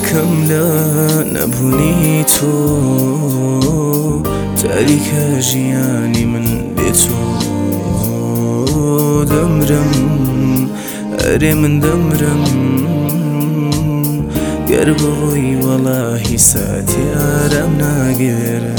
یەکەم لە نەبوونی تۆ تاریکە ژیانی من بێ تۆ دەمرم ئەرێ من دەمرم گەر بۆی وەڵاهی ساتی ئارام ناگێرە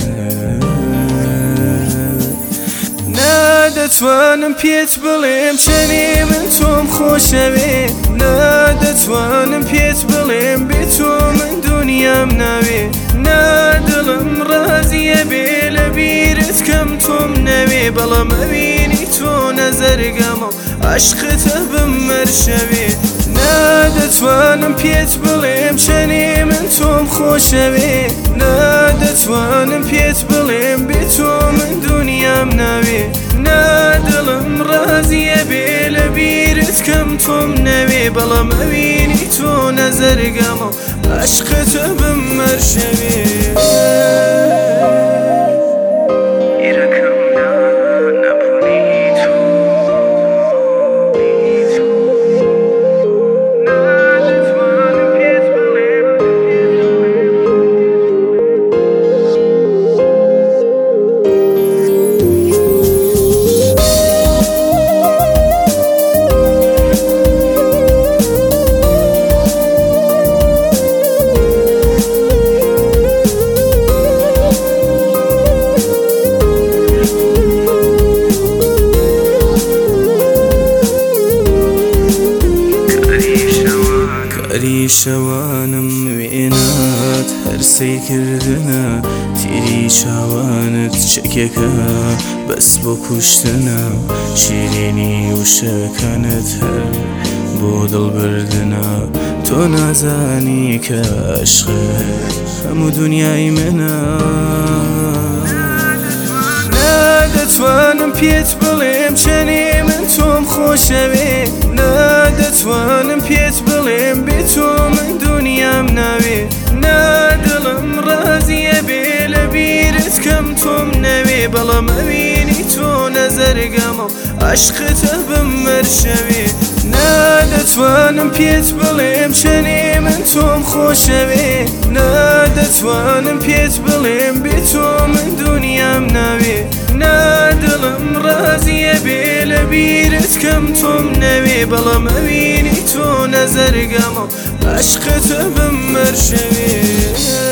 نادەتوانم پێت بڵێم چەنێ من تۆم خۆشەوێ نادەتوانم پێت بڵێم بێ تۆ من دونیام ناوێ نادڵم ڕازیە بێ لە بیرت کەم تۆم نەوێ بەڵام ئەبینی تۆ نەزەرگەمە عەشقتە بمەرشەوێ نادەتوانم پێت بڵێم چەنێ من تۆم خۆشەوێ نادەتوانم پێت بڵێم بێ تۆ من دونیام ناوێ نادڵم ڕازیە بێ لە بیرت کەم تۆم نەوێ بەڵام ئەبینی تۆ نەزەرگەمە عەشقتە بمەرشەوێ شەوانم وێنات هەرسەی کردنە تیری چاوانت چەکێکە بەس بۆ کوشتنە شیرینی وشەکانت هەر بۆ دڵبردنە تۆ نازانی کە عەشقت هەموو دونیای منە نادەتوانم پێت بڵێم چەنێ من تۆم خۆشەوێ نادەتوانم پێت بڵێم بێ تۆ من دونیام ناوێ نادڵم ڕازیە بێ لە بیرت کەم تۆم نەوێ بەڵام ئەبینی تۆ نەزەرگەمە عەشقتە بمەرشەوێ نادەتوانم پێت بڵێم چەنێ من تۆم خۆشەوێ نادەتوانم پێت بڵێم بێ تۆ من دونیام ناوێ نادڵم ڕازیە بێ لە بیرت کەم تۆم نەوێ بەڵام ئەبینی تۆ نەزەرگەمە عەشقتە بمەرشەوێ